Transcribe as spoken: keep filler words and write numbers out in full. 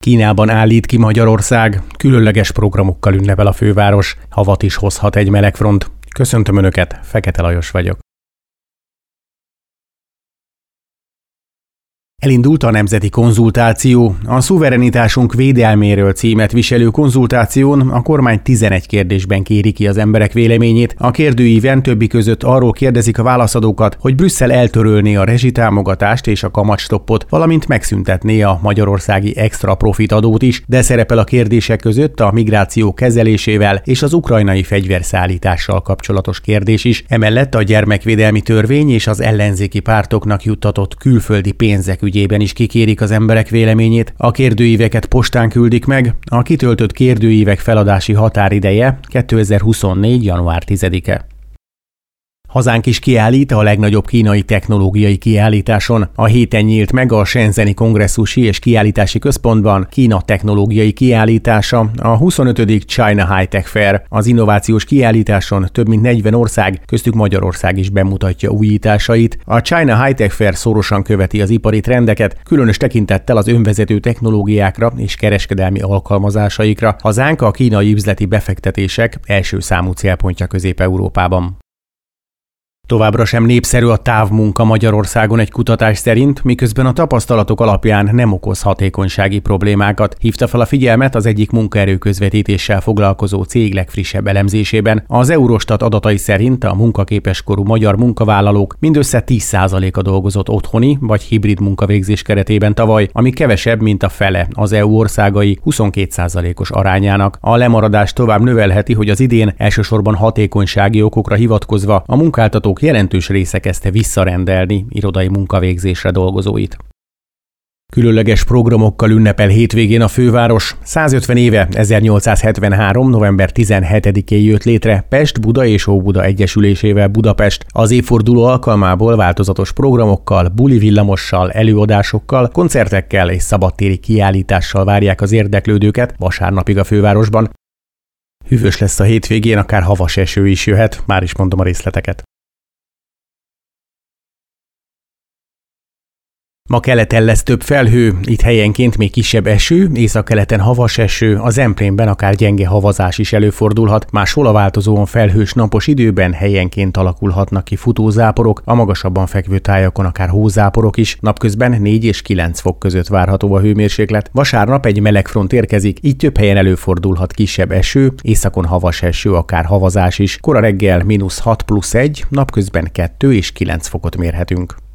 Kínában állít ki Magyarország, különleges programokkal ünnepel a főváros, havat is hozhat egy melegfront. Köszöntöm Önöket, Fekete Lajos vagyok. Elindult a nemzeti konzultáció. A szuverenitásunk védelméről címet viselő konzultáción a kormány tizenegy kérdésben kéri ki az emberek véleményét. A kérdőíven többi között arról kérdezik a válaszadókat, hogy Brüsszel eltörölné a rezsitámogatást és a kamatstoppot, valamint megszüntetné a magyarországi extra profit adót is, de szerepel a kérdések között a migráció kezelésével és az ukrajnai fegyverszállítással kapcsolatos kérdés is. Emellett a gyermekvédelmi törvény és az ellenzéki pártoknak juttatott külföldi pénzek ügyében is kikérik az emberek véleményét. A kérdőíveket postán küldik meg, a kitöltött kérdőívek feladási határideje kétezer-huszonnégy. január tizedike. Hazánk is kiállít a legnagyobb kínai technológiai kiállításon. A héten nyílt meg a Shenzheni Kongresszusi és Kiállítási Központban Kína technológiai kiállítása, a huszonötödik China High-Tech Fair. Az innovációs kiállításon több mint negyven ország, köztük Magyarország is bemutatja újításait. A China High-Tech Fair szorosan követi az ipari trendeket, különös tekintettel az önvezető technológiákra és kereskedelmi alkalmazásaikra. Hazánk a kínai üzleti befektetések első számú célpontja Közép-Európában. Továbbra sem népszerű a távmunka Magyarországon egy kutatás szerint, miközben a tapasztalatok alapján nem okoz hatékonysági problémákat, hívta fel a figyelmet az egyik munkaerőközvetítéssel foglalkozó cég legfrissebb elemzésében. Az Eurostat adatai szerint a munkaképes korú magyar munkavállalók mindössze tíz százaléka dolgozott otthoni vagy hibrid munkavégzés keretében tavaly, ami kevesebb, mint a fele az é u országai huszonkét százalékos arányának. A lemaradás tovább növelheti, hogy az idén elsősorban hatékonysági okokra hivatkozva a munkáltatók jelentős része kezdte visszarendelni irodai munkavégzésre dolgozóit. Különleges programokkal ünnepel hétvégén a főváros. százötven éve, ezernyolcszázhetvenhárom. november tizenhetedikén jött létre Pest, Buda és Óbuda egyesülésével Budapest. Az évforduló alkalmából változatos programokkal, buli villamossal, előadásokkal, koncertekkel és szabadtéri kiállítással várják az érdeklődőket vasárnapig a fővárosban. Hűvös lesz a hétvégén, akár havas eső is jöhet, már is mondom a részleteket. Ma keleten lesz több felhő, itt helyenként még kisebb eső, északkeleten havas eső, a Zemplénben akár gyenge havazás is előfordulhat, máshol a változóan felhős napos időben helyenként alakulhatnak ki futózáporok, a magasabban fekvő tájakon akár hózáporok is, napközben négy és kilenc fok között várható a hőmérséklet. Vasárnap egy melegfront érkezik, így több helyen előfordulhat kisebb eső, északon havas eső, akár havazás is. Kora reggel mínusz hat plusz egy, napközben kettő és kilenc fokot mérhetünk.